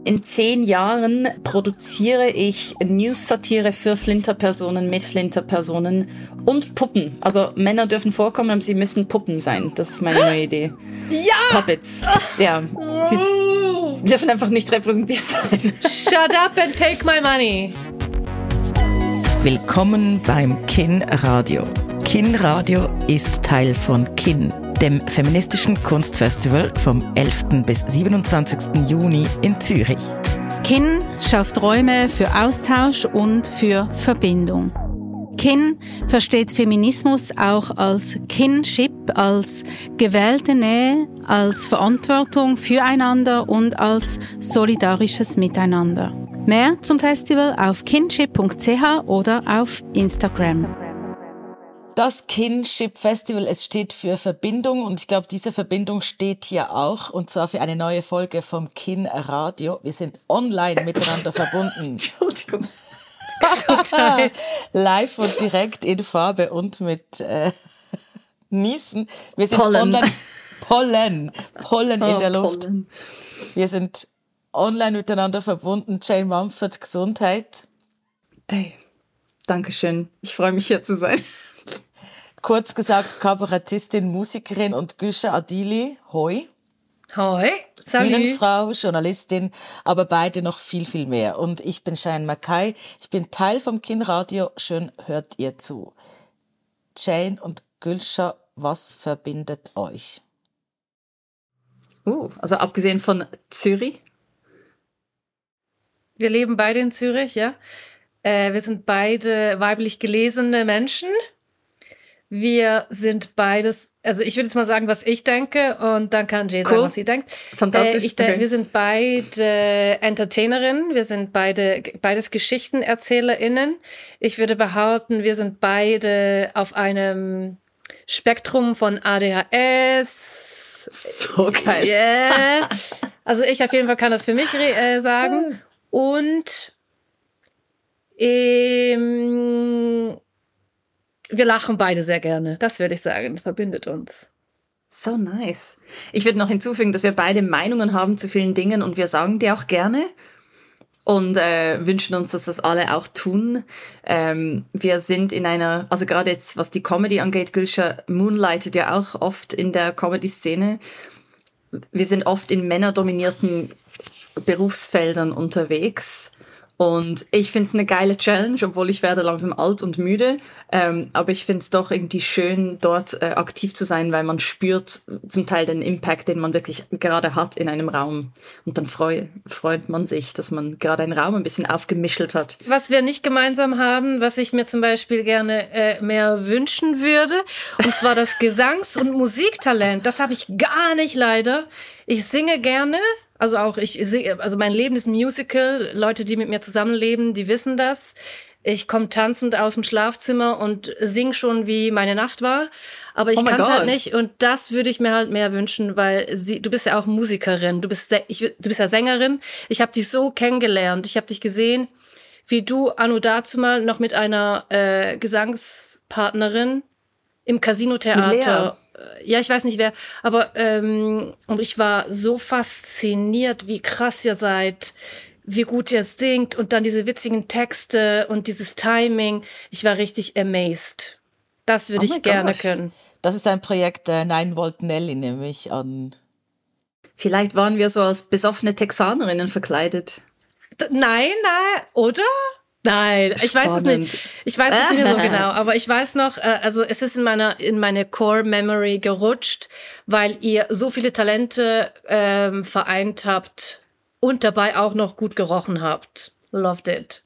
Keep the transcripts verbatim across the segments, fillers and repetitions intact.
In zehn Jahren produziere ich News-Satire für Flinterpersonen, mit Flinterpersonen und Puppen. Also Männer dürfen vorkommen, aber sie müssen Puppen sein. Das ist meine neue Idee. Ja! Puppets. Ja. Sie, sie dürfen einfach nicht repräsentiert sein. Shut up and take my money. Willkommen beim Kin Radio. Kin Radio ist Teil von Kin, dem feministischen Kunstfestival vom elften bis siebenundzwanzigsten Juni in Zürich. Kin schafft Räume für Austausch und für Verbindung. Kin versteht Feminismus auch als Kinship, als gewählte Nähe, als Verantwortung füreinander und als solidarisches Miteinander. Mehr zum Festival auf kinship punkt c h oder auf Instagram. Das Kinship Festival, es steht für Verbindung und ich glaube, diese Verbindung steht hier auch und zwar für eine neue Folge vom Kin Radio. Wir sind online miteinander verbunden. Entschuldigung. Live und direkt in Farbe und mit äh, Niesen. Wir sind Pollen. online. Pollen. Pollen in Oh, der Luft. Pollen. Wir sind online miteinander verbunden. Jane Mumford, Gesundheit. Hey, Dankeschön. Ich freue mich, hier zu sein. Kurz gesagt, Kabarettistin, Musikerin und Gülşah Adili. Hoi. Hoi. Salut. Bühnenfrau, Journalistin, aber beide noch viel, viel mehr. Und ich bin Cheyenne Mackay. Ich bin Teil vom Kin Radio. Schön hört ihr zu. Jane und Gülşah, was verbindet euch? Uh, also abgesehen von Zürich. Wir leben beide in Zürich, ja. Äh, wir sind beide weiblich gelesene Menschen. Wir sind beides, also ich würde jetzt mal sagen, was ich denke und dann kann Jane Cool. sagen, was sie denkt. Fantastisch. Äh, ich denke, Okay. wir sind beide Entertainerinnen, wir sind beide beides GeschichtenerzählerInnen. Ich würde behaupten, wir sind beide auf einem Spektrum von A D H S. So geil. Yeah. Also ich auf jeden Fall kann das für mich äh, sagen. Und ähm, wir lachen beide sehr gerne. Das würde ich sagen, das verbindet uns. So nice. Ich würde noch hinzufügen, dass wir beide Meinungen haben zu vielen Dingen und wir sagen die auch gerne und äh, wünschen uns, dass das alle auch tun. Ähm, wir sind in einer, also gerade jetzt, was die Comedy angeht, Gülşah moonlightet ja auch oft in der Comedy-Szene. Wir sind oft in männerdominierten Berufsfeldern unterwegs. Und ich find's eine geile Challenge, obwohl ich werde langsam alt und müde. Ähm, aber ich find's doch irgendwie schön, dort äh, aktiv zu sein, weil man spürt zum Teil den Impact, den man wirklich gerade hat in einem Raum. Und dann freu, freut man sich, dass man gerade einen Raum ein bisschen aufgemischelt hat. Was wir nicht gemeinsam haben, was ich mir zum Beispiel gerne äh, mehr wünschen würde, und zwar das Gesangs- und Musiktalent. Das habe ich gar nicht leider. Ich singe gerne. Also auch ich sehe, also mein Leben ist ein Musical. Leute, die mit mir zusammenleben, die wissen das. Ich komme tanzend aus dem Schlafzimmer und sing schon, wie meine Nacht war. Aber ich Oh my kann es halt God. nicht. Und das würde ich mir halt mehr wünschen, weil sie, du bist ja auch Musikerin. Du bist, ich, du bist ja Sängerin. Ich habe dich so kennengelernt. Ich habe dich gesehen, wie du anno dazu mal noch mit einer äh, Gesangspartnerin im Casino-Theater. Ja, ich weiß nicht wer, aber ähm, und ich war so fasziniert, wie krass ihr seid, wie gut ihr singt und dann diese witzigen Texte und dieses Timing. Ich war richtig amazed. Das würde Oh my ich gerne gosh. können. Das ist ein Projekt äh, nine Volt Nelly, nehme ich an. Vielleicht waren wir so als besoffene Texanerinnen verkleidet. D- Nein, nein, oder? Nein, ich weiß es Spannend. nicht. Ich weiß es nicht mehr so genau, aber ich weiß noch, äh, also es ist in meiner in meine Core Memory gerutscht, weil ihr so viele Talente ähm, vereint habt und dabei auch noch gut gerochen habt. Loved it.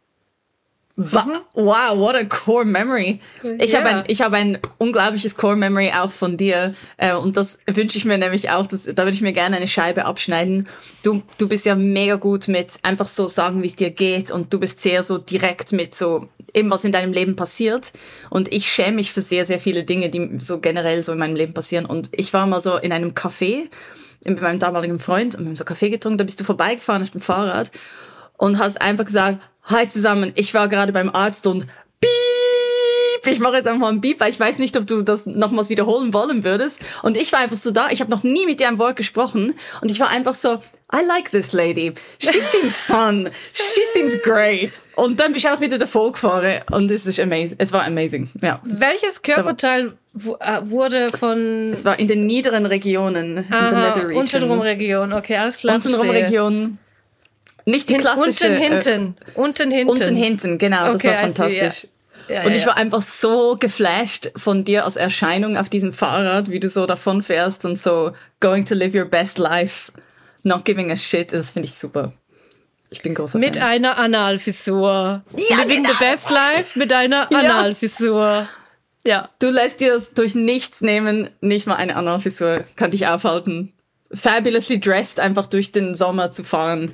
Wa- Wow, what a core memory. Ich Ja. habe ein, ich habe ein unglaubliches core memory auch von dir. Äh, und das wünsche ich mir nämlich auch. Das, da würde ich mir gerne eine Scheibe abschneiden. Du, du bist ja mega gut mit einfach so sagen, wie es dir geht. Und du bist sehr so direkt mit so eben, was in deinem Leben passiert. Und ich schäme mich für sehr, sehr viele Dinge, die so generell so in meinem Leben passieren. Und ich war mal so in einem Café mit meinem damaligen Freund und wir haben so Kaffee getrunken. Da bist du vorbeigefahren auf dem Fahrrad und hast einfach gesagt, hi zusammen, ich war gerade beim Arzt und piep, Beep, ich mache jetzt einfach mal einen Beep, weil ich weiß nicht, ob du das nochmals wiederholen wollen würdest. Und ich war einfach so da, ich habe noch nie mit dir ein Wort gesprochen und ich war einfach so, I like this lady. She seems fun. She seems great. Und dann bin ich auch wieder davor gefahren und es ist amazing. Es war amazing, ja. Welches Körperteil wurde von... Es war in den niederen Regionen. Aha, untenrum Region. Okay, alles klar. Untenrum Region. Nicht die klassische... Unten hinten. Äh, unten hinten. Unten hinten, genau. Das okay, war fantastisch. Ja, ja, und ich ja. war einfach so geflasht von dir als Erscheinung auf diesem Fahrrad, wie du so davon fährst und so going to live your best life. Not giving a shit, das finde ich super. Ich bin großer Mit Fan. einer Analfissur. Ja, Living genau. the best life mit einer Analfissur. Ja. Du lässt dir das durch nichts nehmen, nicht mal eine Analfissur kann dich aufhalten. Fabulously dressed, einfach durch den Sommer zu fahren.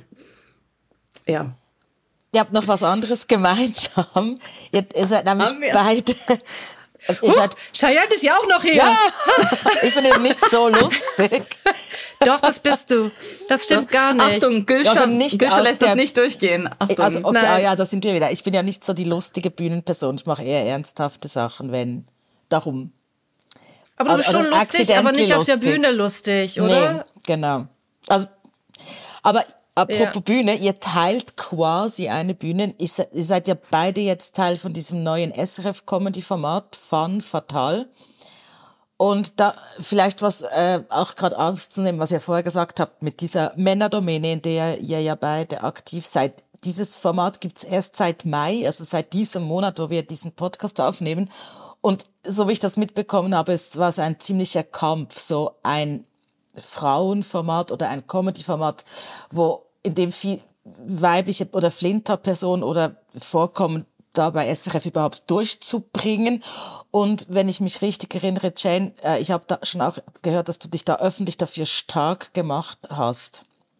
Ja. Ihr habt noch was anderes gemeinsam. Ihr, ihr seid nämlich Haben wir? beide... Ihr Huch, seid, Cheyenne ist ja auch noch hier. ja, ich bin eben nicht so lustig. Doch, das bist du. Das stimmt gar nicht. Achtung, Gülscha, Also nicht Gülscha aus lässt der- das nicht durchgehen. Achtung. Also, okay, Nein. ah, ja, da sind wir wieder. Ich bin ja nicht so die lustige Bühnenperson. Ich mache eher ernsthafte Sachen, wenn. Darum. aber du bist also schon lustig, aber nicht auf der lustig. Bühne lustig, oder? Nee, genau. Also, aber apropos Ja. Bühne, ihr teilt quasi eine Bühne. Ihr, se- ihr seid ja beide jetzt Teil von diesem neuen S R F-Comedy-Format, Fun Fatal. Und da vielleicht was äh, auch gerade aufzunehmen, was ihr vorher gesagt habt, mit dieser Männerdomäne, in der ihr ja beide aktiv seid. Dieses Format gibt's erst seit Mai, also seit diesem Monat, wo wir diesen Podcast aufnehmen. Und so wie ich das mitbekommen habe, es war so ein ziemlicher Kampf, so ein Frauenformat oder ein Comedy-Format, wo in dem viel weibliche oder Flinter-Personen oder vorkommen, da bei S R F überhaupt durchzubringen. Und wenn ich mich richtig erinnere, Jane, äh, ich habe da schon auch gehört, dass du dich da öffentlich dafür stark gemacht hast.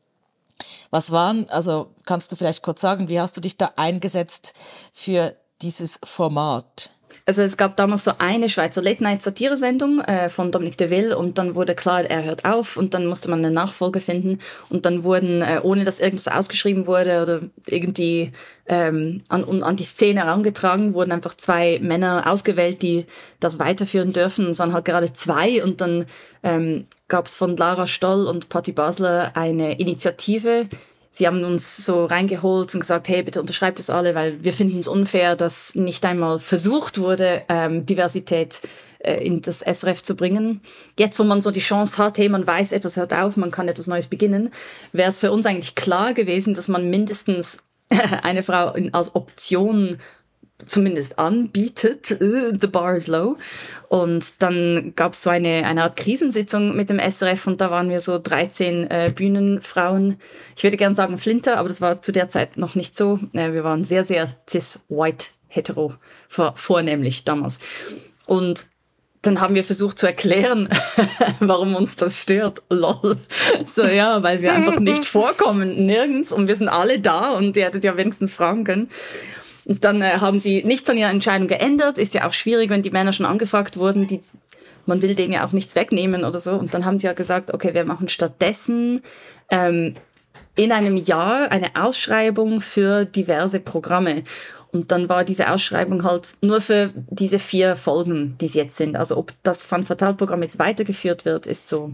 Was waren, also kannst du vielleicht kurz sagen, wie hast du dich da eingesetzt für dieses Format? Also es gab damals so eine Schweizer Late-Night-Satire-Sendung äh, von Dominique de Ville und dann wurde klar, er hört auf und dann musste man eine Nachfolge finden und dann wurden, äh, ohne dass irgendwas ausgeschrieben wurde oder irgendwie ähm, an, an die Szene herangetragen, wurden einfach zwei Männer ausgewählt, die das weiterführen dürfen. Und es waren halt gerade zwei und dann ähm, gab es von Lara Stoll und Patti Basler eine Initiative. Sie haben uns so reingeholt und gesagt, hey, bitte unterschreibt das alle, weil wir finden es unfair, dass nicht einmal versucht wurde, ähm, Diversität äh, in das S R F zu bringen. Jetzt, wo man so die Chance hat, hey, man weiß, etwas hört auf, man kann etwas Neues beginnen, wäre es für uns eigentlich klar gewesen, dass man mindestens eine Frau in, als Option zumindest anbietet, uh, the bar is low. Und dann gab es so eine, eine Art Krisensitzung mit dem S R F und da waren wir so dreizehn äh, Bühnenfrauen. Ich würde gern sagen Flinter, aber das war zu der Zeit noch nicht so. Äh, wir waren sehr, sehr cis-white-hetero, vor, vornehmlich damals. Und dann haben wir versucht zu erklären, warum uns das stört. Lol. So, ja, weil wir einfach nicht vorkommen, nirgends. Und wir sind alle da und ihr hättet ja wenigstens fragen können. Und dann äh, haben sie nichts an ihrer Entscheidung geändert. Ist ja auch schwierig, wenn die Männer schon angefragt wurden. Die, man will denen ja auch nichts wegnehmen oder so. Und dann haben sie ja gesagt, okay, wir machen stattdessen ähm, in einem Jahr eine Ausschreibung für diverse Programme. Und dann war diese Ausschreibung halt nur für diese vier Folgen, die es jetzt sind. Also ob das Fun Fatal Programm jetzt weitergeführt wird, ist so,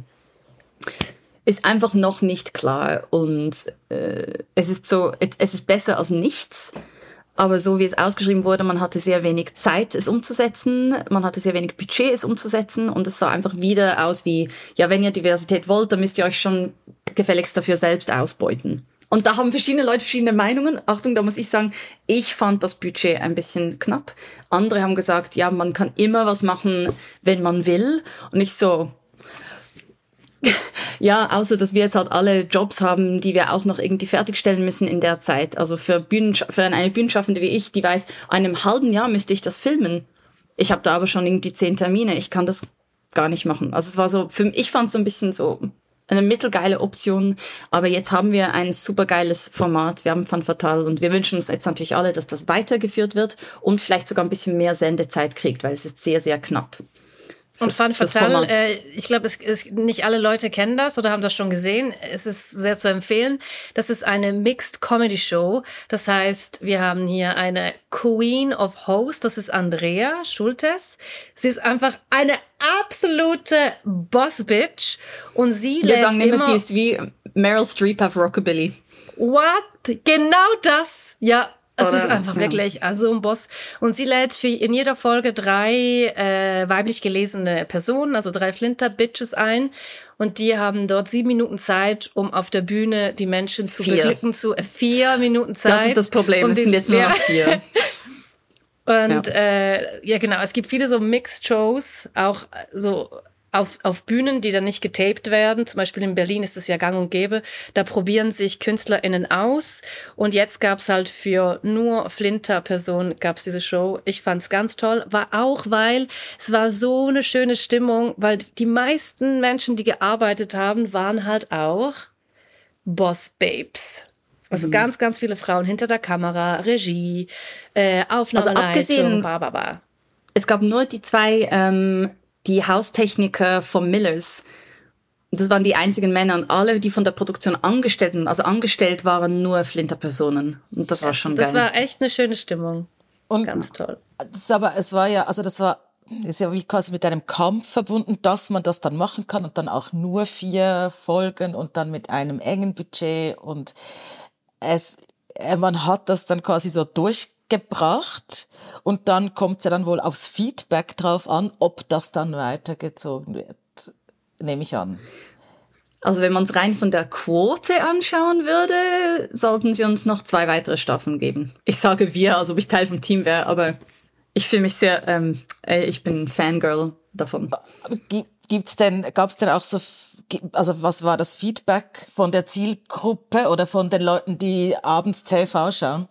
ist einfach noch nicht klar. Und äh, es ist so, es ist besser als nichts. Aber so wie es ausgeschrieben wurde, man hatte sehr wenig Zeit, es umzusetzen. Man hatte sehr wenig Budget, es umzusetzen. Und es sah einfach wieder aus wie, ja, wenn ihr Diversität wollt, dann müsst ihr euch schon gefälligst dafür selbst ausbeuten. Und da haben verschiedene Leute verschiedene Meinungen. Achtung, da muss ich sagen, ich fand das Budget ein bisschen knapp. Andere haben gesagt, ja, man kann immer was machen, wenn man will. Und ich so, ja, außer dass wir jetzt halt alle Jobs haben, die wir auch noch irgendwie fertigstellen müssen in der Zeit. Also für, Bühnen, für eine Bühnenschaffende wie ich, die weiß, einem halben Jahr müsste ich das filmen. Ich habe da aber schon irgendwie zehn Termine. Ich kann das gar nicht machen. Also es war so, für, ich fand es so ein bisschen so eine mittelgeile Option. Aber jetzt haben wir ein supergeiles Format. Wir haben Fun Fatal und wir wünschen uns jetzt natürlich alle, dass das weitergeführt wird und vielleicht sogar ein bisschen mehr Sendezeit kriegt, weil es ist sehr, sehr knapp Und Femme Fatale, äh, ich glaube, es, es, nicht alle Leute kennen das oder haben das schon gesehen. Es ist sehr zu empfehlen. Das ist eine Mixed Comedy Show. Das heißt, wir haben hier eine Queen of Host. Das ist Andrea Schultes. Sie ist einfach eine absolute Boss-Bitch. Und sie Wir lädt sagen immer, immer, sie ist wie Meryl Streep auf Rockabilly. what? Genau das. Ja. Es Oder? ist einfach Ja. wirklich also ein Boss. Und sie lädt für in jeder Folge drei äh, weiblich gelesene Personen, also drei Flinter-Bitches ein. Und die haben dort sieben Minuten Zeit, um auf der Bühne die Menschen zu Vier. beglücken. Zu, äh, vier Minuten Zeit. Das ist das Problem, um es den- sind jetzt nur ja. noch vier. Und Ja. äh, ja, genau, es gibt viele so Mixed-Shows, auch so auf, auf Bühnen, die dann nicht getaped werden. Zum Beispiel in Berlin ist es ja gang und gäbe. Da probieren sich KünstlerInnen aus. Und jetzt gab's halt für nur Flinter-Personen gab's diese Show. Ich fand's ganz toll. War auch, weil es war so eine schöne Stimmung, weil die meisten Menschen, die gearbeitet haben, waren halt auch Boss-Babes. Also ganz, ganz viele Frauen hinter der Kamera, Regie, äh, Aufnahmeleitung, abgesehen- bla, bla, bla. Es gab nur die zwei, ähm, die Haustechniker von Millers. Das waren die einzigen Männer und alle, die von der Produktion Angestellten, also angestellt waren, nur Flinter-Personen. Und das war schon Das geil. war echt eine schöne Stimmung. Und Ganz toll. das ist aber es war ja, also das war, ist ja wie quasi mit einem Kampf verbunden, dass man das dann machen kann und dann auch nur vier Folgen und dann mit einem engen Budget und es, äh, man hat das dann quasi so durchgebracht und dann kommt es ja dann wohl aufs Feedback drauf an, ob das dann weitergezogen wird, nehme ich an. Also wenn man es rein von der Quote anschauen würde, sollten sie uns noch zwei weitere Staffeln geben. Ich sage wir, als ob ich Teil vom Team wäre, aber ich fühle mich sehr, ähm, äh, ich bin Fangirl davon. Gi- Gibt's denn, gab's denn auch so, f- gi- also was war das Feedback von der Zielgruppe oder von den Leuten, die abends T V schauen?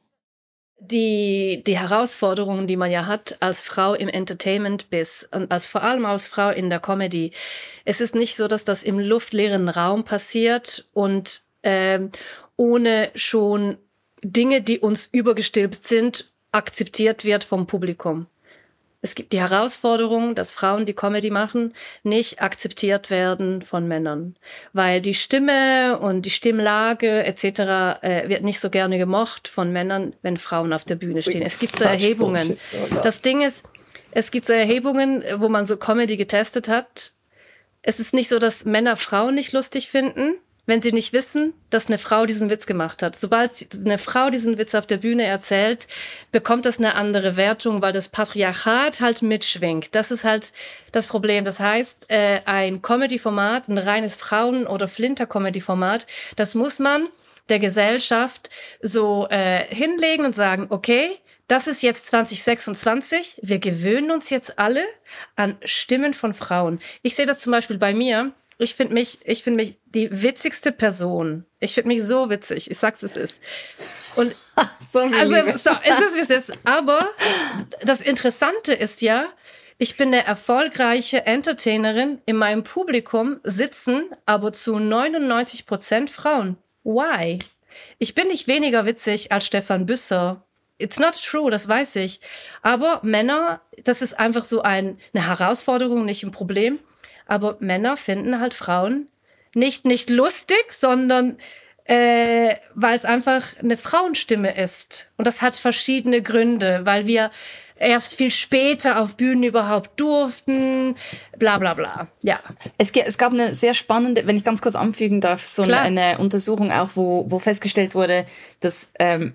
Die, die Herausforderungen, die man ja hat als Frau im Entertainment bis und als vor allem als Frau in der Comedy. Es ist nicht so, dass das im luftleeren Raum passiert und ähm, ohne schon Dinge, die uns übergestülpt sind, akzeptiert wird vom Publikum. Es gibt die Herausforderung, dass Frauen, die Comedy machen, nicht akzeptiert werden von Männern, weil die Stimme und die Stimmlage et cetera äh, wird nicht so gerne gemocht von Männern, wenn Frauen auf der Bühne stehen. Es gibt so Erhebungen. Das Ding ist, es gibt so Erhebungen, wo man so Comedy getestet hat. Es ist nicht so, dass Männer Frauen nicht lustig finden, wenn sie nicht wissen, dass eine Frau diesen Witz gemacht hat. Sobald sie- eine Frau diesen Witz auf der Bühne erzählt, bekommt das eine andere Wertung, weil das Patriarchat halt mitschwingt. Das ist halt das Problem. Das heißt, äh, ein Comedy-Format, ein reines Frauen- oder Flinter-Comedy-Format, das muss man der Gesellschaft so äh, hinlegen und sagen, okay, das ist jetzt zwanzig sechsundzwanzig, wir gewöhnen uns jetzt alle an Stimmen von Frauen. Ich sehe das zum Beispiel bei mir. Ich finde mich, ich finde mich die witzigste Person. Ich finde mich so witzig. Ich sag's, wie es ist. Und So also, so, es ist, wie es ist. Aber das Interessante ist ja, ich bin eine erfolgreiche Entertainerin. In meinem Publikum sitzen aber zu neunundneunzig Prozent Frauen. Why? Ich bin nicht weniger witzig als Stefan Büsser. It's not true, das weiß ich. Aber Männer, das ist einfach so ein, eine Herausforderung, nicht ein Problem. Aber Männer finden halt Frauen nicht, nicht lustig, sondern äh, weil es einfach eine Frauenstimme ist. Und das hat verschiedene Gründe, weil wir erst viel später auf Bühnen überhaupt durften, bla bla bla. Ja. Es, ge- es gab eine sehr spannende, wenn ich ganz kurz anfügen darf, so eine, Klar. eine Untersuchung auch, wo, wo festgestellt wurde, dass ähm,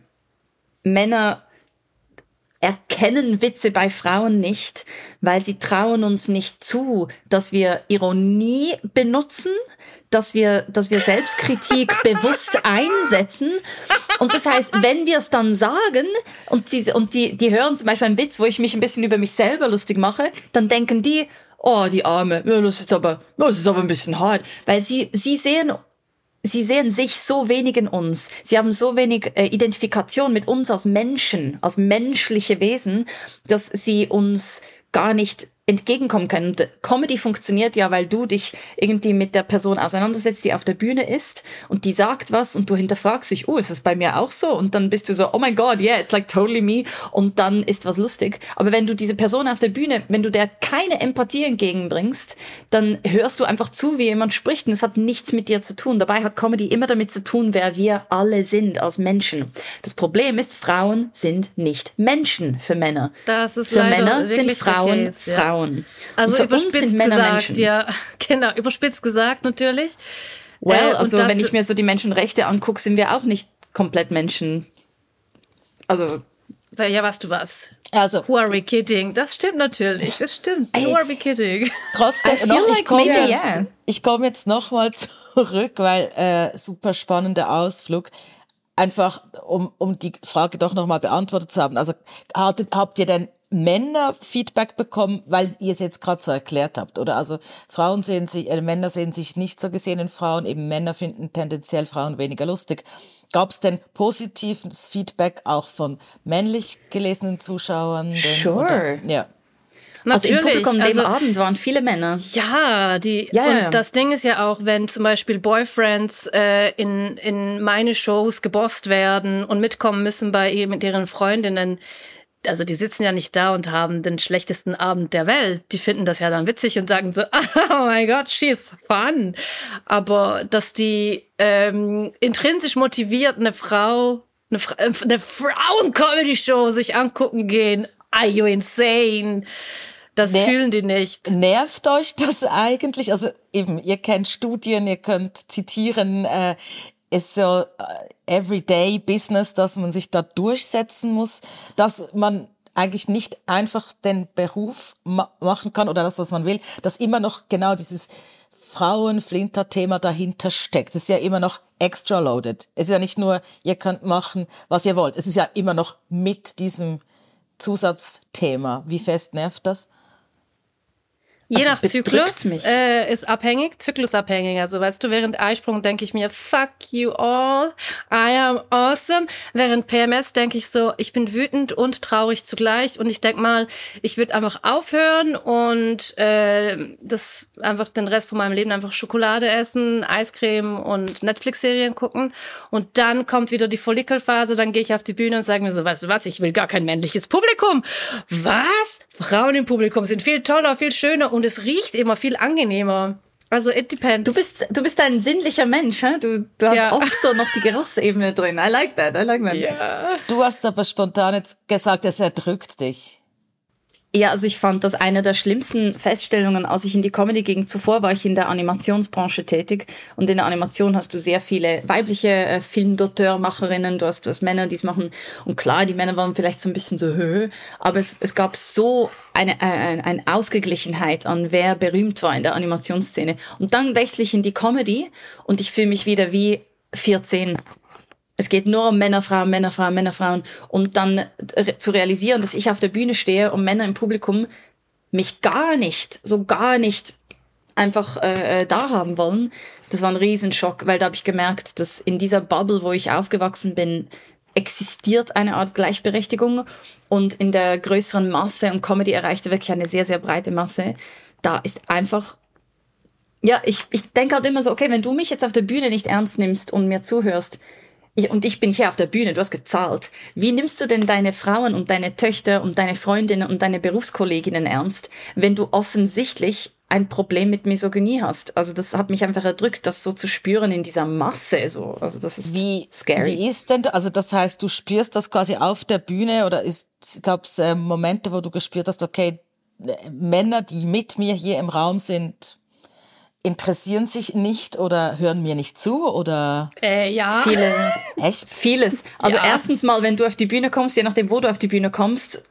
Männer erkennen Witze bei Frauen nicht, weil sie trauen uns nicht zu, dass wir Ironie benutzen, dass wir, dass wir Selbstkritik bewusst einsetzen. Und das heißt, wenn wir es dann sagen und, sie, und die, die hören zum Beispiel einen Witz, wo ich mich ein bisschen über mich selber lustig mache, dann denken die, oh, die Arme, ja, das ist aber, das ist aber ein bisschen hart. Weil sie, sie sehen Sie sehen sich so wenig in uns. Sie haben so wenig äh, Identifikation mit uns als Menschen, als menschliche Wesen, dass sie uns gar nicht entgegenkommen können. Und Comedy funktioniert ja, weil du dich irgendwie mit der Person auseinandersetzt, die auf der Bühne ist und die sagt was und du hinterfragst dich, oh, ist das bei mir auch so? Und dann bist du so, oh my God, yeah, it's like totally me. Und dann ist was lustig. Aber wenn du diese Person auf der Bühne, wenn du der keine Empathie entgegenbringst, dann hörst du einfach zu, wie jemand spricht und es hat nichts mit dir zu tun. Dabei hat Comedy immer damit zu tun, wer wir alle sind als Menschen. Das Problem ist, Frauen sind nicht Menschen für Männer. Das ist für leider Männer sind wirklich Frauen der Case, ja. Frauen. Also und für überspitzt uns sind Männer gesagt, Menschen. ja, genau, überspitzt gesagt natürlich. Well, Äh, also und das- wenn ich mir so die Menschenrechte angucke, sind wir auch nicht komplett Menschen. Also Weil, ja, weißt du was? Also, Who are we kidding? Das stimmt natürlich, das stimmt. Who are we kidding? trotzdem, I feel noch, ich like komme maybe, jetzt, yeah. ich komm jetzt nochmal zurück, weil äh, super spannender Ausflug. Einfach, um, um die Frage doch nochmal beantwortet zu haben. Also hattet, habt ihr denn Männer Feedback bekommen, weil ihr es jetzt gerade so erklärt habt? Oder also Frauen sehen sich, äh, Männer sehen sich nicht so gesehen in Frauen, eben Männer finden tendenziell Frauen weniger lustig. Gab es denn positives Feedback auch von männlich gelesenen Zuschauern? Sure. Oder, ja. Also im Natürlich. Publikum also, dem Abend waren viele Männer. Ja, die Ja, und ja, ja. das Ding ist ja auch, wenn zum Beispiel Boyfriends äh, in in meine Shows gebosst werden und mitkommen müssen bei ihr mit ihren Freundinnen, also die sitzen ja nicht da und haben den schlechtesten Abend der Welt. Die finden das ja dann witzig und sagen so, oh my God, she's fun. Aber dass die ähm, intrinsisch motiviert eine Frau, eine, Fra- äh, eine Frauen-Comedy-Show sich angucken gehen, are you insane? Das Nee. fühlen die nicht. Nervt euch das eigentlich? Also eben, ihr kennt Studien, ihr könnt zitieren, äh, ist so äh, everyday Business, dass man sich da durchsetzen muss, dass man eigentlich nicht einfach den Beruf ma- machen kann oder das, was man will, dass immer noch genau dieses Frauenflinter-Thema dahinter steckt. Es ist ja immer noch extra loaded. Es ist ja nicht nur, ihr könnt machen, was ihr wollt. Es ist ja immer noch mit diesem Zusatzthema. Wie fest nervt das? Je Also nach es bedrückt Zyklus mich. äh, ist abhängig, zyklusabhängig. Also weißt du, während Eisprung denke ich mir, fuck you all, I am awesome. Während P M S denke ich so, ich bin wütend und traurig zugleich. Und ich denk mal, ich würde einfach aufhören und äh, das einfach den Rest von meinem Leben einfach Schokolade essen, Eiscreme und Netflix-Serien gucken. Und dann kommt wieder die Follikelphase, dann gehe ich auf die Bühne und sage mir so, weißt du was, ich will gar kein männliches Publikum. Was? Frauen im Publikum sind viel toller, viel schöner und es riecht immer viel angenehmer. Also it depends. Du bist, du bist ein sinnlicher Mensch, hä? Du, du hast Ja. oft so noch die Geruchsebene drin. I like that, I like that. ja. Du hast aber spontan jetzt gesagt, es erdrückt dich. Ja, also ich fand das eine der schlimmsten Feststellungen, als ich in die Comedy ging. Zuvor war ich in der Animationsbranche tätig und in der Animation hast du sehr viele weibliche äh, Filmdauteurmacherinnen, du hast, du hast Männer, die es machen und klar, die Männer waren vielleicht so ein bisschen so, hö, aber es, es gab so eine, äh, eine Ausgeglichenheit an wer berühmt war in der Animationsszene. Und dann wechsle ich in die Comedy und ich fühle mich wieder wie vierzehn. Es geht nur um Männer, Frauen, Männer, Frauen, Männer, Frauen. Und dann re- zu realisieren, dass ich auf der Bühne stehe und Männer im Publikum mich gar nicht, so gar nicht einfach äh, da haben wollen, das war ein Riesenschock, weil da habe ich gemerkt, dass in dieser Bubble, wo ich aufgewachsen bin, existiert eine Art Gleichberechtigung und in der größeren Masse, und Comedy erreichte wirklich eine sehr, sehr breite Masse, da ist einfach, ja, ich, ich denke halt immer so, okay, wenn du mich jetzt auf der Bühne nicht ernst nimmst und mir zuhörst, ich, und ich bin hier auf der Bühne, du hast gezahlt. Wie nimmst du denn deine Frauen und deine Töchter und deine Freundinnen und deine Berufskolleginnen ernst, wenn du offensichtlich ein Problem mit Misogynie hast? Also das hat mich einfach erdrückt, das so zu spüren in dieser Masse. So. Also das ist Wie, scary. wie ist denn, also das heißt, du spürst das quasi auf der Bühne oder gab es äh, Momente, wo du gespürt hast, okay, äh, Männer, die mit mir hier im Raum sind, interessieren sich nicht oder hören mir nicht zu oder Äh, ja. Viele, echt? vieles. Also Ja. erstens mal, wenn du auf die Bühne kommst, je nachdem, wo du auf die Bühne kommst,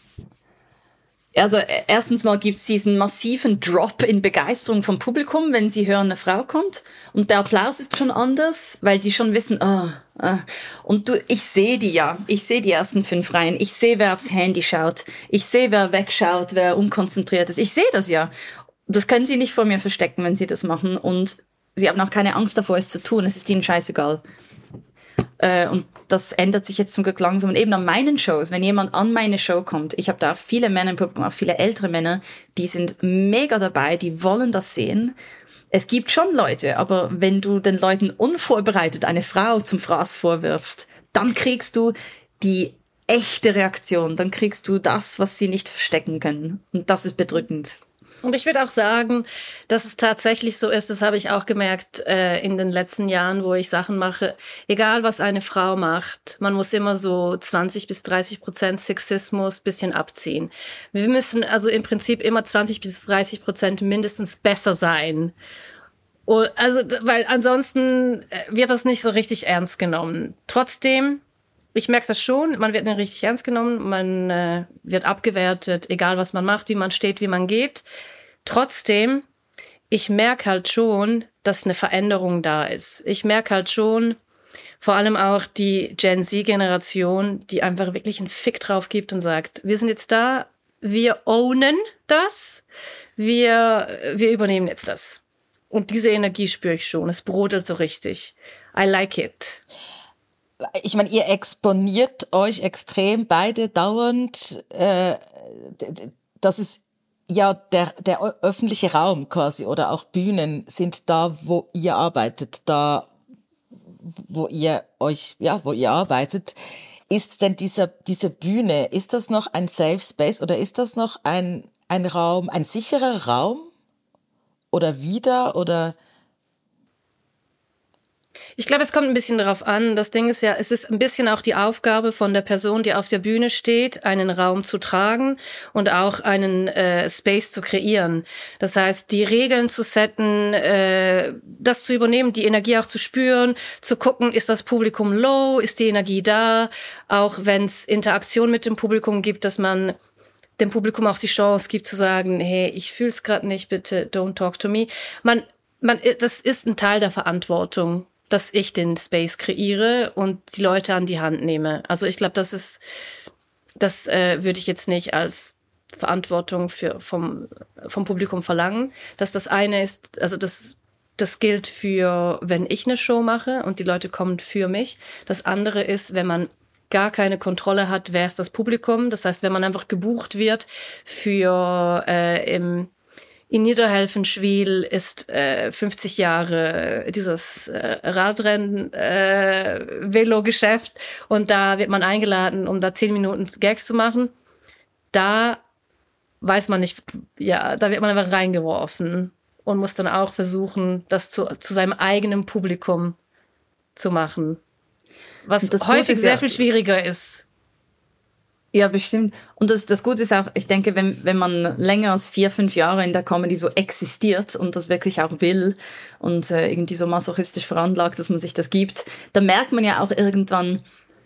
also äh, erstens mal gibt's diesen massiven Drop in Begeisterung vom Publikum, wenn sie hören, eine Frau kommt. Und der Applaus ist schon anders, weil die schon wissen, oh, oh. Und du, ich sehe die ja. Ich sehe die ersten fünf Reihen. Ich sehe, wer aufs Handy schaut. Ich sehe, wer wegschaut, wer unkonzentriert ist. Ich sehe das ja. Das können sie nicht vor mir verstecken, wenn sie das machen. Und sie haben auch keine Angst davor, es zu tun. Es ist ihnen scheißegal. Äh, und das ändert sich jetzt zum Glück langsam. Und eben an meinen Shows, wenn jemand an meine Show kommt, ich habe da auch viele Männer im Publikum, auch viele ältere Männer, die sind mega dabei, die wollen das sehen. Es gibt schon Leute, aber wenn du den Leuten unvorbereitet eine Frau zum Fraß vorwirfst, dann kriegst du die echte Reaktion, dann kriegst du das, was sie nicht verstecken können. Und das ist bedrückend. Und ich würde auch sagen, dass es tatsächlich so ist, das habe ich auch gemerkt äh, in den letzten Jahren, wo ich Sachen mache, egal was eine Frau macht, man muss immer so zwanzig bis dreißig Prozent Sexismus bisschen abziehen. Wir müssen also im Prinzip immer zwanzig bis dreißig Prozent mindestens besser sein. Also, weil ansonsten wird das nicht so richtig ernst genommen. Trotzdem, ich merke das schon, man wird nicht richtig ernst genommen, man äh, wird abgewertet, egal was man macht, wie man steht, wie man geht. Trotzdem, ich merke halt schon, dass eine Veränderung da ist. Ich merke halt schon, vor allem auch die Gen Z-Generation, die einfach wirklich einen Fick drauf gibt und sagt, wir sind jetzt da, wir ownen das, wir, wir übernehmen jetzt das. Und diese Energie spüre ich schon, es brodelt so richtig. I like it. Ich meine, ihr exponiert euch extrem beide dauernd. Äh, das ist ja der, der öffentliche Raum quasi oder auch Bühnen sind da, wo ihr arbeitet, da, wo ihr euch, ja, wo ihr arbeitet. Ist denn dieser, diese Bühne, ist das noch ein Safe Space oder ist das noch ein, ein Raum, ein sicherer Raum? Oder wieder, oder? Ich glaube, es kommt ein bisschen darauf an. Das Ding ist ja, es ist ein bisschen auch die Aufgabe von der Person, die auf der Bühne steht, einen Raum zu tragen und auch einen äh, Space zu kreieren. Das heißt, die Regeln zu setten, äh, das zu übernehmen, die Energie auch zu spüren, zu gucken, ist das Publikum low, ist die Energie da, auch wenn es Interaktion mit dem Publikum gibt, dass man dem Publikum auch die Chance gibt zu sagen, hey, ich fühl's gerade nicht, bitte don't talk to me. Man, man, das ist ein Teil der Verantwortung, dass ich den Space kreiere und die Leute an die Hand nehme. Also ich glaube, das ist, das äh, würde ich jetzt nicht als Verantwortung für vom vom Publikum verlangen. Dass das eine ist, also das das gilt für, wenn ich eine Show mache und die Leute kommen für mich. Das andere ist, wenn man gar keine Kontrolle hat, wer ist das Publikum. Das heißt, wenn man einfach gebucht wird für äh, im in Niederhelfenschwil ist äh, fünfzig Jahre dieses äh, Radrennen äh, Velo-Geschäft und da wird man eingeladen, um da zehn Minuten Gags zu machen. Da weiß man nicht, ja, da wird man einfach reingeworfen und muss dann auch versuchen, das zu, zu seinem eigenen Publikum zu machen. Was häufig sehr ja, viel schwieriger ist. Ja, bestimmt. Und das, das Gute ist auch, ich denke, wenn, wenn man länger als vier, fünf Jahre in der Comedy so existiert und das wirklich auch will und äh, irgendwie so masochistisch veranlagt, dass man sich das gibt, dann merkt man ja auch irgendwann,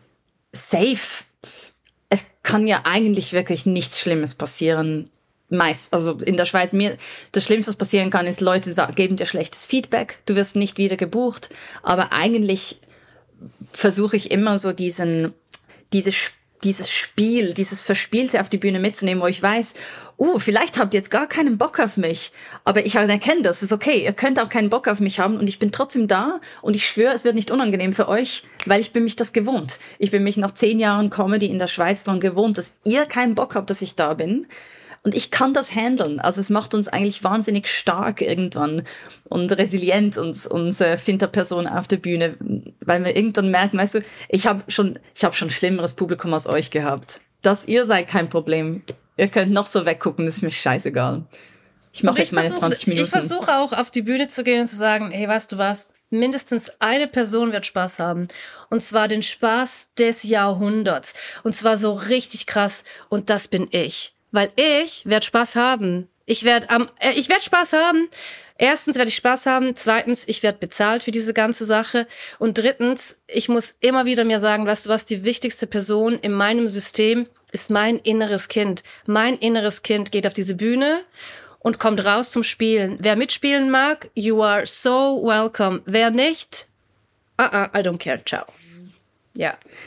safe, es kann ja eigentlich wirklich nichts Schlimmes passieren. Meist, also in der Schweiz, mir das Schlimmste, was passieren kann, ist, Leute sagen, geben dir schlechtes Feedback, du wirst nicht wieder gebucht, aber eigentlich versuche ich immer so diesen, diese, dieses Spiel, dieses Verspielte auf die Bühne mitzunehmen, wo ich weiß, uh, vielleicht habt ihr jetzt gar keinen Bock auf mich, aber ich erkenne das, ist okay, ihr könnt auch keinen Bock auf mich haben und ich bin trotzdem da und ich schwöre, es wird nicht unangenehm für euch, weil ich bin mich das gewohnt. Ich bin mich nach zehn Jahren Comedy in der Schweiz daran gewohnt, dass ihr keinen Bock habt, dass ich da bin. Und ich kann das handeln. Also es macht uns eigentlich wahnsinnig stark irgendwann und resilient uns, unsere Finterperson auf der Bühne, weil wir irgendwann merken, weißt du, ich habe schon, ich habe schon schlimmeres Publikum als euch gehabt. Das ihr seid kein Problem. Ihr könnt noch so weggucken, das ist mir scheißegal. Ich mache jetzt meine versuch, zwanzig Minuten. Ich versuche auch auf die Bühne zu gehen und zu sagen, hey, weißt du was? Mindestens eine Person wird Spaß haben. Und zwar den Spaß des Jahrhunderts. Und zwar so richtig krass. Und das bin ich. Weil ich werde Spaß haben. Ich werde am, äh, ich werde Spaß haben. Erstens werde ich Spaß haben. Zweitens, ich werde bezahlt für diese ganze Sache. Und drittens, ich muss immer wieder mir sagen, weißt du was, die wichtigste Person in meinem System ist mein inneres Kind. Mein inneres Kind geht auf diese Bühne und kommt raus zum Spielen. Wer mitspielen mag, you are so welcome. Wer nicht, uh -uh, I don't care, ciao. Ja.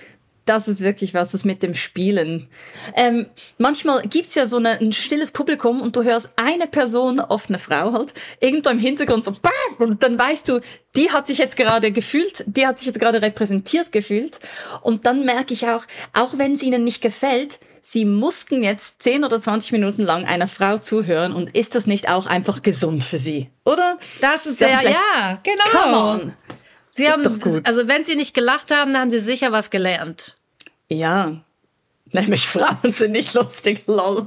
Das ist wirklich was, das mit dem Spielen. Ähm, manchmal gibt's ja so eine, ein stilles Publikum und du hörst eine Person, oft eine Frau halt, irgendwo im Hintergrund so bam, und dann weißt du, die hat sich jetzt gerade gefühlt, die hat sich jetzt gerade repräsentiert gefühlt. Und dann merke ich auch, auch wenn es ihnen nicht gefällt, sie mussten jetzt zehn oder zwanzig Minuten lang einer Frau zuhören und ist das nicht auch einfach gesund für sie, oder? Das ist sehr, ja, genau. Come on. Sie ist haben, doch gut. Also wenn sie nicht gelacht haben, dann haben sie sicher was gelernt. Ja, nämlich Frauen sind nicht lustig, lol.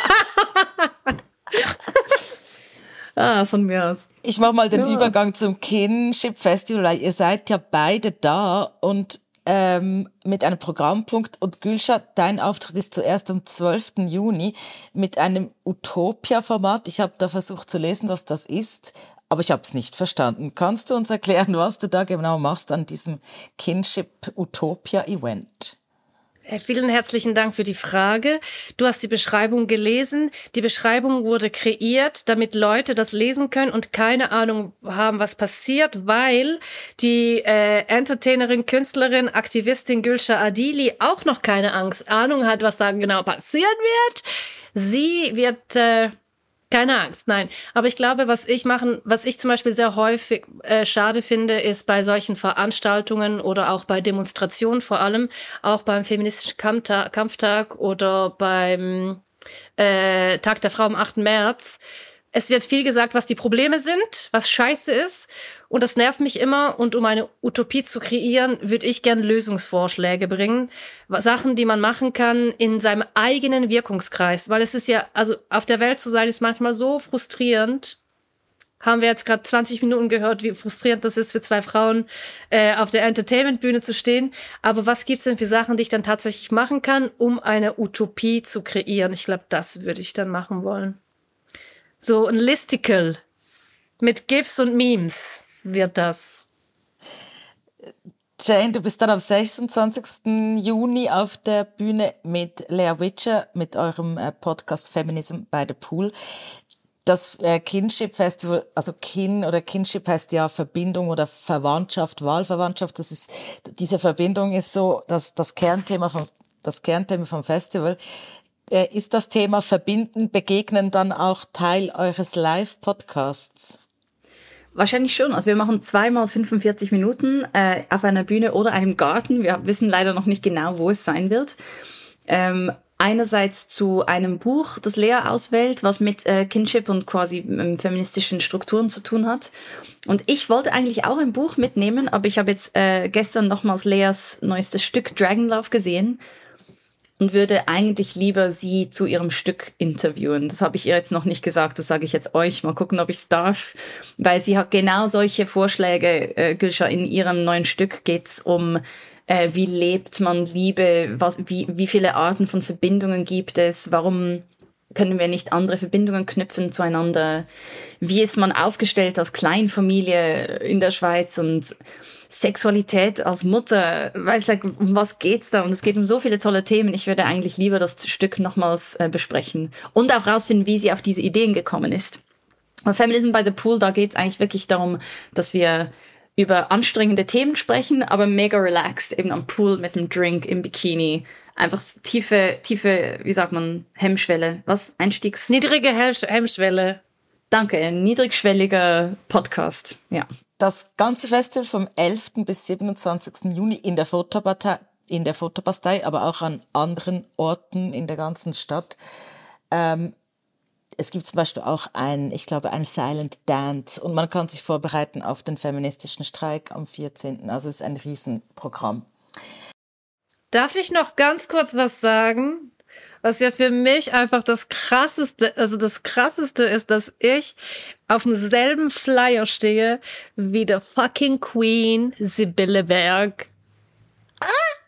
ah, von mir aus. Ich mache mal den ja. Übergang zum Kinship Festival, weil ihr seid ja beide da und ähm, mit einem Programmpunkt. Und Gülşah, dein Auftritt ist zuerst am zwölften Juni mit einem Utopia-Format. Ich habe da versucht zu lesen, was das ist, aber ich habe es nicht verstanden. Kannst du uns erklären, was du da genau machst an diesem Kinship Utopia-Event? Vielen herzlichen Dank für die Frage. Du hast die Beschreibung gelesen. Die Beschreibung wurde kreiert, damit Leute das lesen können und keine Ahnung haben, was passiert, weil die äh, Entertainerin, Künstlerin, Aktivistin Gülşah Adili auch noch keine Angst, Ahnung hat, was da genau passieren wird. Sie wird... Äh, Keine Angst, nein. Aber ich glaube, was ich machen, was ich zum Beispiel sehr häufig äh, schade finde, ist bei solchen Veranstaltungen oder auch bei Demonstrationen vor allem, auch beim feministischen Kampftag, Kampftag oder beim äh, Tag der Frau am achten März. Es wird viel gesagt, was die Probleme sind, was scheiße ist. Und das nervt mich immer. Und um eine Utopie zu kreieren, würde ich gerne Lösungsvorschläge bringen. Sachen, die man machen kann in seinem eigenen Wirkungskreis. Weil es ist ja, also auf der Welt zu sein, ist manchmal so frustrierend. Haben wir jetzt gerade zwanzig Minuten gehört, wie frustrierend das ist für zwei Frauen, äh, auf der Entertainment-Bühne zu stehen. Aber was gibt's denn für Sachen, die ich dann tatsächlich machen kann, um eine Utopie zu kreieren? Ich glaube, das würde ich dann machen wollen. So ein Listicle mit GIFs und Memes wird das. Jane, du bist dann am sechsundzwanzigsten Juni auf der Bühne mit Lea Witscher mit eurem äh, Podcast Feminism by the Pool. Das äh, Kinship Festival, also Kin oder Kinship heißt ja Verbindung oder Verwandtschaft, Wahlverwandtschaft. Das ist, diese Verbindung ist so das, das Kernthema vom, das Kernthema vom Festival. Ist das Thema Verbinden, Begegnen dann auch Teil eures Live-Podcasts? Wahrscheinlich schon. Also wir machen zweimal fünfundvierzig Minuten äh, auf einer Bühne oder einem Garten. Wir wissen leider noch nicht genau, wo es sein wird. Ähm, einerseits zu einem Buch, das Lea auswählt, was mit äh, Kinship und quasi ähm, feministischen Strukturen zu tun hat. Und ich wollte eigentlich auch ein Buch mitnehmen, aber ich habe jetzt äh, gestern nochmals Leas neuestes Stück Dragon Love gesehen. Und würde eigentlich lieber sie zu ihrem Stück interviewen. Das habe ich ihr jetzt noch nicht gesagt, das sage ich jetzt euch. Mal gucken, ob ich es darf. Weil sie hat genau solche Vorschläge, äh, Gülşah, in ihrem neuen Stück geht's um, äh, wie lebt man Liebe, was, wie, wie viele Arten von Verbindungen gibt es, warum können wir nicht andere Verbindungen knüpfen zueinander, wie ist man aufgestellt als Kleinfamilie in der Schweiz und Sexualität als Mutter, weiß like, um was geht's da? Und es geht um so viele tolle Themen. Ich würde eigentlich lieber das Stück nochmals äh, besprechen und auch rausfinden, wie sie auf diese Ideen gekommen ist. Bei Feminism by the Pool, da geht's eigentlich wirklich darum, dass wir über anstrengende Themen sprechen, aber mega relaxed, eben am Pool mit einem Drink im Bikini. Einfach tiefe, tiefe, wie sagt man, Hemmschwelle, was? Einstiegs... Niedrige Hemmschwelle. Danke, niedrigschwelliger Podcast, ja. Das ganze Festival vom elften bis siebenundzwanzigsten Juni in der Fotobastei, in der Fotobastei, aber auch an anderen Orten in der ganzen Stadt. Ähm, es gibt zum Beispiel auch ein, ich glaube, ein Silent Dance und man kann sich vorbereiten auf den feministischen Streik am vierzehnten Also es ist ein Riesenprogramm. Darf ich noch ganz kurz was sagen? Was ja für mich einfach das krasseste, also das krasseste ist, dass ich auf demselben Flyer stehe wie der fucking Queen Sibylle Berg. Ah!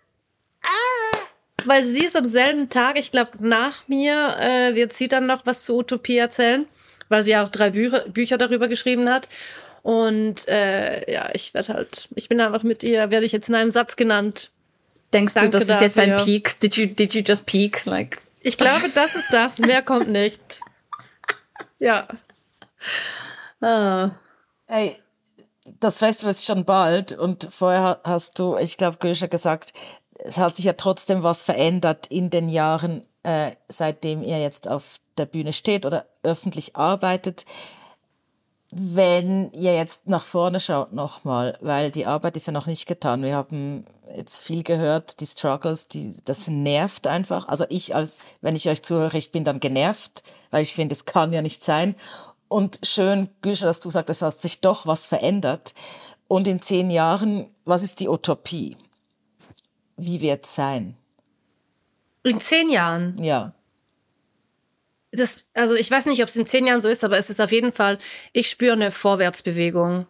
Ah! Weil sie ist am selben Tag, ich glaube nach mir, äh, wird sie dann noch was zu Utopie erzählen, weil sie auch drei Bücher, Bücher darüber geschrieben hat. Und äh, ja, ich werde halt, ich bin einfach mit ihr, werde ich jetzt in einem Satz genannt. Denkst Danke du, das dafür. ist jetzt ein Peak? Did you, did you just peak? Like... Ich glaube, das ist das. Mehr kommt nicht. Ja. Ah. Hey, das Festival ist schon bald und vorher hast du, ich glaube, Gülşah gesagt, es hat sich ja trotzdem was verändert in den Jahren, äh, seitdem ihr jetzt auf der Bühne steht oder öffentlich arbeitet. Wenn ihr jetzt nach vorne schaut nochmal, weil die Arbeit ist ja noch nicht getan. Wir haben jetzt viel gehört, die Struggles, die, das nervt einfach. Also ich, als wenn ich euch zuhöre, ich bin dann genervt, weil ich finde, es kann ja nicht sein. Und schön, Gülscha, dass du sagst, es hat sich doch was verändert. Und in zehn Jahren, was ist die Utopie? Wie wird es sein? In zehn Jahren? Ja. Das, also ich weiß nicht, ob es in zehn Jahren so ist, aber es ist auf jeden Fall, ich spüre eine Vorwärtsbewegung.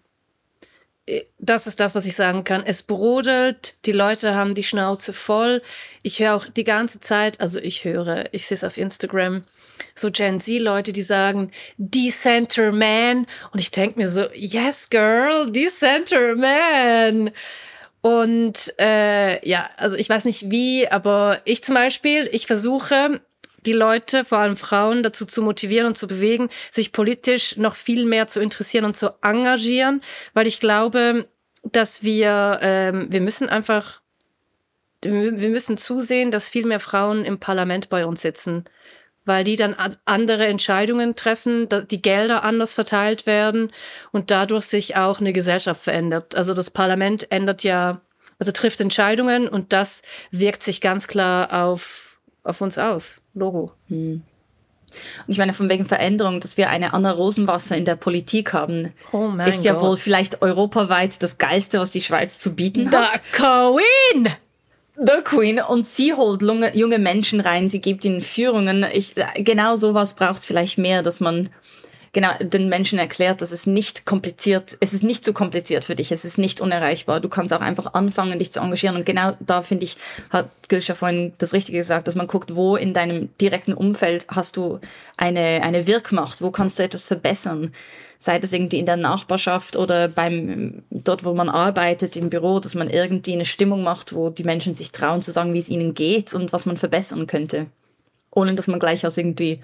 Das ist das, was ich sagen kann. Es brodelt, die Leute haben die Schnauze voll. Ich höre auch die ganze Zeit, also ich höre, ich sehe es auf Instagram, so Gen Z-Leute, die sagen, Decenter Man. Und ich denke mir so, yes, girl, Decenter Man. Und äh, ja, also ich weiß nicht wie, aber ich zum Beispiel, ich versuche, die Leute, vor allem Frauen, dazu zu motivieren und zu bewegen, sich politisch noch viel mehr zu interessieren und zu engagieren, weil ich glaube, dass wir, ähm, wir müssen einfach, wir müssen zusehen, dass viel mehr Frauen im Parlament bei uns sitzen, weil die dann andere Entscheidungen treffen, die Gelder anders verteilt werden und dadurch sich auch eine Gesellschaft verändert. Also das Parlament ändert ja, also trifft Entscheidungen und das wirkt sich ganz klar auf auf uns aus. Logo. Hm. Und ich meine, von wegen Veränderung, dass wir eine Anna Rosenwasser in der Politik haben, oh mein ist ja Gott. wohl vielleicht europaweit das Geilste, was die Schweiz zu bieten hat. The Queen! The Queen. Und sie holt junge, junge Menschen rein, sie gibt ihnen Führungen. Ich, genau sowas braucht es vielleicht mehr, dass man genau den Menschen erklärt, dass es nicht kompliziert, es ist nicht zu kompliziert für dich, es ist nicht unerreichbar. Du kannst auch einfach anfangen, dich zu engagieren. Und genau da, finde ich, hat Gülscha vorhin das Richtige gesagt, dass man guckt, wo in deinem direkten Umfeld hast du eine, eine Wirkmacht, wo kannst du etwas verbessern. Sei das irgendwie in der Nachbarschaft oder beim, dort, wo man arbeitet, im Büro, dass man irgendwie eine Stimmung macht, wo die Menschen sich trauen zu sagen, wie es ihnen geht und was man verbessern könnte. Ohne dass man gleich als irgendwie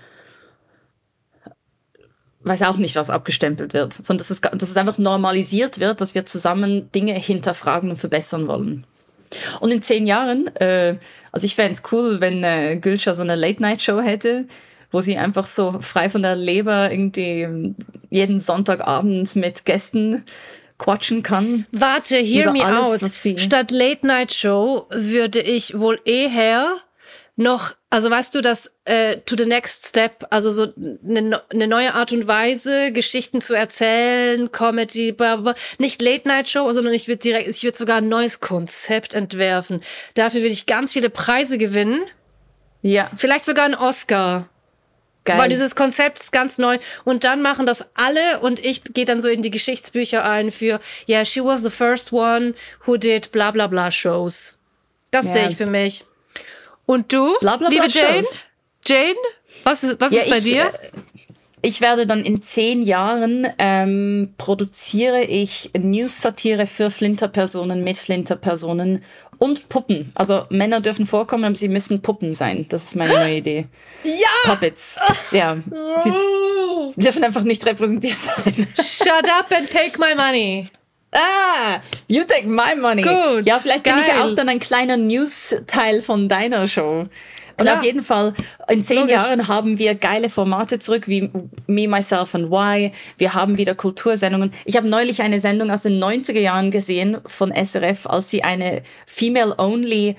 weiß auch nicht, was abgestempelt wird, sondern dass es, dass es einfach normalisiert wird, dass wir zusammen Dinge hinterfragen und verbessern wollen. Und in zehn Jahren, äh, also ich fände es cool, wenn äh, Gülscha so eine Late-Night-Show hätte, wo sie einfach so frei von der Leber irgendwie jeden Sonntagabend mit Gästen quatschen kann. Warte, hear me alles, out. Statt Late-Night-Show würde ich wohl eher noch, also weißt du, das äh, to the next step, also so eine ne neue Art und Weise, Geschichten zu erzählen, Comedy, bla bla, nicht Late-Night-Show, sondern ich würde direkt, ich würde sogar ein neues Konzept entwerfen. Dafür würde ich ganz viele Preise gewinnen. Ja. Vielleicht sogar einen Oscar. Geil. Weil dieses Konzept ist ganz neu. Und dann machen das alle und ich gehe dann so in die Geschichtsbücher ein für, yeah, she was the first one who did bla bla bla Shows. Das ja. sehe ich für mich. Und du, bla, bla, bla, liebe Jane? Shows. Jane, was ist, was ja, ist bei ich, dir? Ich werde dann in zehn Jahren ähm, produziere ich News-Satire für Flinterpersonen, mit Flinterpersonen und Puppen. Also Männer dürfen vorkommen, aber sie müssen Puppen sein. Das ist meine neue Idee. Ja! Puppets. Ja. Sie, sie dürfen einfach nicht repräsentiert sein. Shut up and take my money. Ah, you take my money. Gut, ja, vielleicht geil. bin ich ja auch dann ein kleiner News-Teil von deiner Show. Und Klar. auf jeden Fall, in zehn Logisch. Jahren haben wir geile Formate zurück, wie Me, Myself and Why. Wir haben wieder Kultursendungen. Ich habe neulich eine Sendung aus den neunziger Jahren gesehen von S R F, als sie eine Female-Only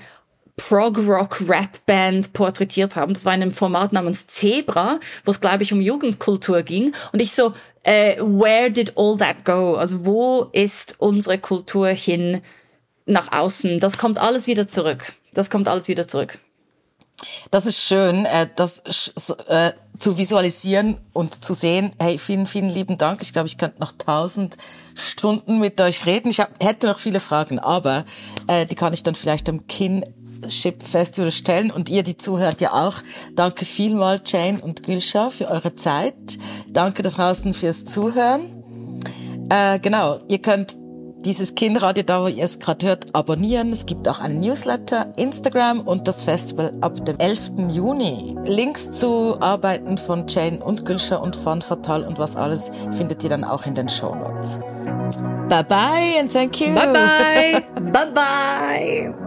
Prog-Rock-Rap-Band porträtiert haben. Das war in einem Format namens Zebra, wo es, glaube ich, um Jugendkultur ging. Und ich so, äh, where did all that go? Also wo ist unsere Kultur hin nach außen? Das kommt alles wieder zurück. Das kommt alles wieder zurück. Das ist schön, äh, das äh, zu visualisieren und zu sehen. Hey, vielen, vielen lieben Dank. Ich glaube, ich könnte noch tausend Stunden mit euch reden. Ich hab, hätte noch viele Fragen, aber äh, die kann ich dann vielleicht am Kinship Festival stellen. Und ihr, die zuhört, ja auch. Danke vielmals, Jane und Gülscha, für eure Zeit. Danke da draußen fürs Zuhören. Äh, genau, ihr könnt dieses Kinderradio, da wo ihr es gerade hört, abonnieren. Es gibt auch einen Newsletter, Instagram und das Festival ab dem elften Juni. Links zu Arbeiten von Jane und Gülscha und Femme Fatale und was alles findet ihr dann auch in den Shownotes. Bye bye and thank you. Bye bye. Bye bye.